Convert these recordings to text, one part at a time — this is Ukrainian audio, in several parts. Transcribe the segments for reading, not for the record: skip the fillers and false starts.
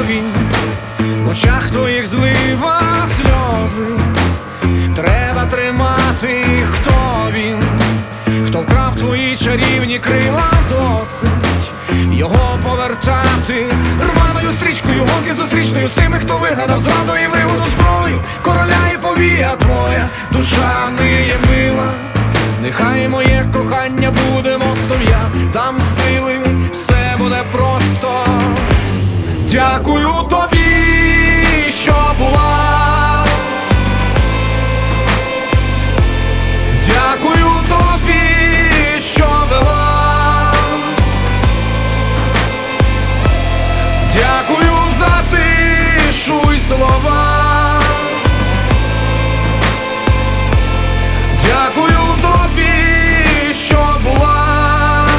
він, в очах твоїх злива сльози. Треба тримати, хто він, хто вкрав твої чарівні крила, досить його повертати. Рваною стрічкою гонки зустрічною з тими, хто вигадав зраду і вигоду зброю короля і повія твоя душа не є мила. Нехай моє кохання буде мостом, я дам сили, все буде просто. Дякую тобі, що була. Дякую тобі, що вела. Дякую за тишу й слова. Дякую тобі, що була.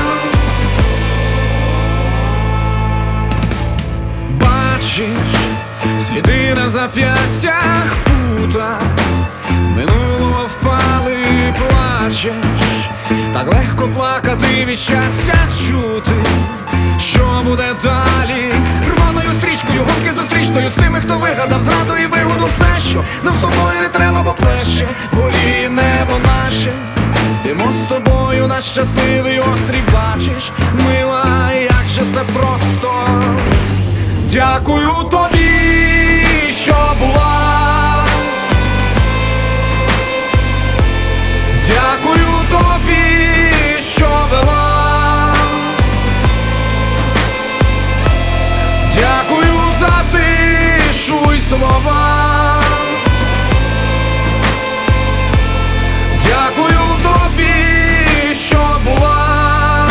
Бачиш, сліди на зап'ястях пута минулого впали, плачеш. Так легко плакати від щастя, чути, що буде далі. Рваною стрічкою гонки зустрічною з тими, хто вигадав зраду і вигоду. Все, що нам з тобою не треба, бо плеще горі небо наше. Йдемо з тобою на щасливий острів, бачиш, мила, як же все просто. Дякую тобі, що була. Дякую тобі, що вела. Дякую за тишу й слова. Дякую тобі, що була.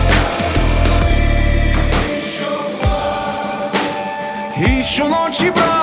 І щоночі брат